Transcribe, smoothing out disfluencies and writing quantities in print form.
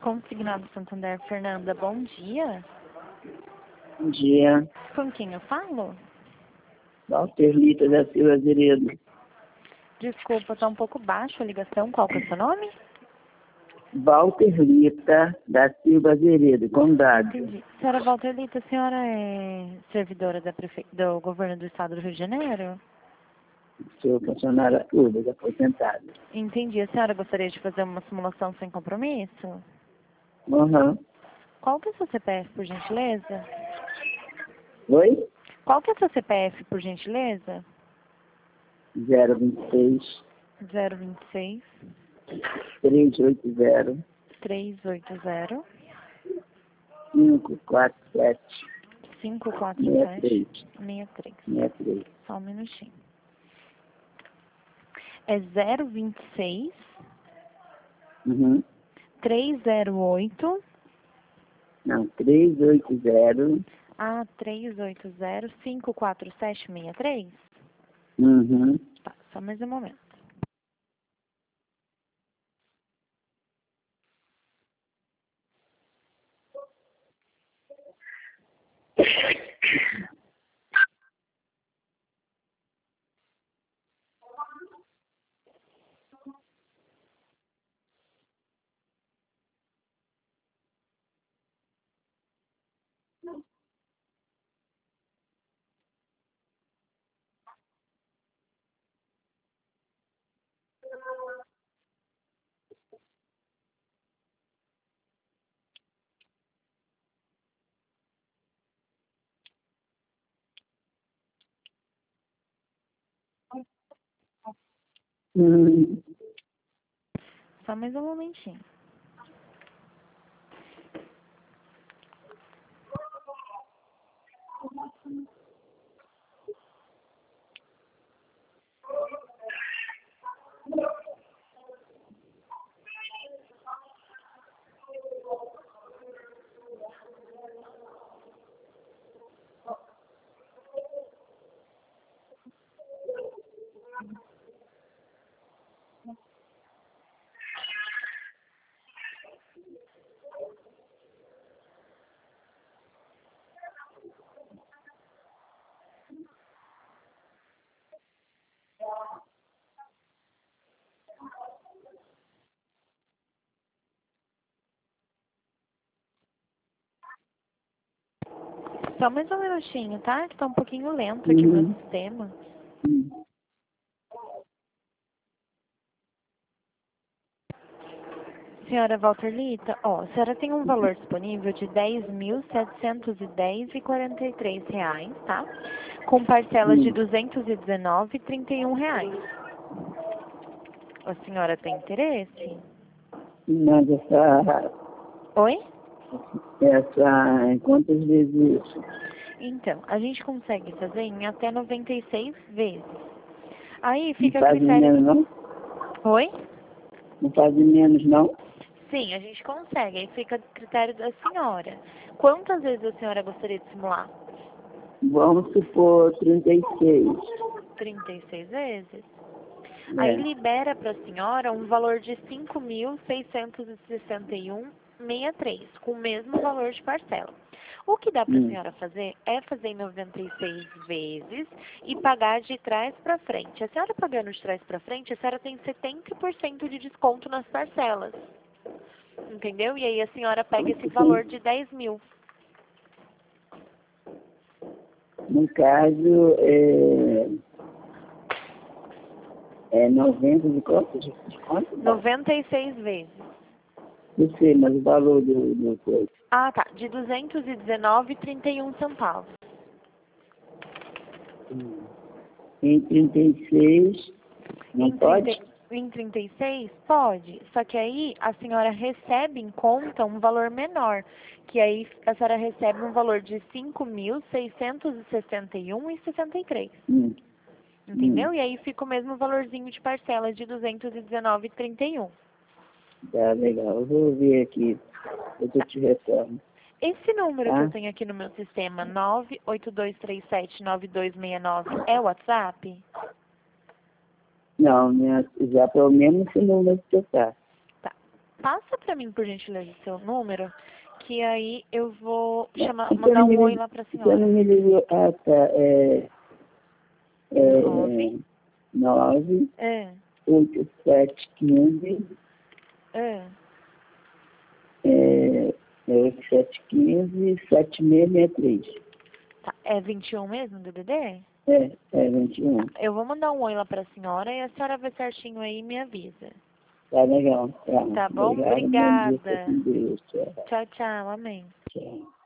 Consignado Santander, Fernanda, bom dia. Bom dia. Com quem eu falo? Walter Lita da Silva Azeredo. Desculpa, tá um pouco baixo a ligação. Qual que é o seu nome? Walter Lita da Silva Azeredo, Condado. Entendi. Senhora Walter Lita, a senhora é servidora do governo do estado do Rio de Janeiro? Sou funcionária pública, aposentada. Entendi. A senhora gostaria de fazer uma simulação sem compromisso? Uhum. Qual que é o seu CPF, por gentileza? Oi? Qual que é o seu CPF, por gentileza? 026 026 380 380 547 547 63 63. 63. Só um minutinho. É 026 Uhum. 308 Não, 380. 380 547 63. Uhum. Tá, só mais um momento. Uhum. Só mais um momentinho. Só mais um minutinho, tá? Que tá um pouquinho lento aqui no meu sistema. Uhum. Senhora Walter Lita, a senhora tem um valor disponível de R$ 10.710,43, tá? Com parcelas de R$ 219,31. A senhora tem interesse? Mas Oi? em quantas vezes isso? Então, a gente consegue fazer em até 96 vezes. Aí Não fica a fazem critério... menos, não? Oi? Não fazem menos, não? Sim, a gente consegue. Aí fica a critério da senhora. Quantas vezes a senhora gostaria de simular? Vamos supor 36. 36 vezes? É. Aí libera para a senhora um valor de 5.661,63, com o mesmo valor de parcela. O que dá para a senhora fazer é fazer em 96 vezes e pagar de trás para frente. A senhora pagando de trás para frente, a senhora tem 70% de desconto nas parcelas. Entendeu? E aí a senhora pega esse valor de 10 mil. No caso, é 90 de quanto? De quanto? 96 vezes. Não sei, mas o valor do coisa. Ah, tá. De 219,31 centavos. Em 36, não pode? Em 36, pode. Só que aí a senhora recebe em conta um valor menor. Que aí a senhora recebe um valor de 5.661,63. Entendeu? E aí fica o mesmo valorzinho de parcela de 219,31. Tá, legal. Eu vou ver aqui. Eu te retorno. Esse número que Tá? eu tenho aqui no meu sistema, 982379269, é o WhatsApp? Não, já pelo menos esse número que você tá. Tá. Passa pra mim, por gentileza, o seu número, que aí eu vou mandar um oi lá pra Você senhora. não me ligou. Ah, tá. 9. 9, É. 8, 7, 15. É. 8, 7, 15, 7, 6, 63. Tá. É 21 mesmo, DDD? 21. Tá. Eu vou mandar um oi lá pra senhora e a senhora vê certinho aí e me avisa. Tá legal. Tá. Tá bom? Obrigado. Bom dia. Fica Obrigada. com Deus. Tchau. Tchau, tchau. Amém. Tchau.